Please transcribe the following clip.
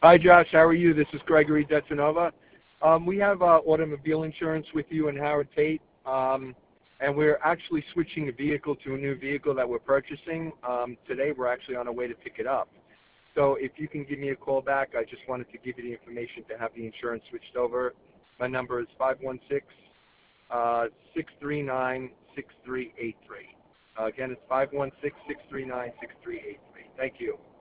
Hi, Josh. How are you? This is Gregory Detanova. We have automobile insurance with you and Howard Tate, and we're actually switching a vehicle to a new vehicle that we're purchasing. Today, we're actually on our way to pick it up. So if you can give me a call back, I just wanted to give you the information to have the insurance switched over. My number is 516-639-6383. Again, it's 516-639-6383. Thank you.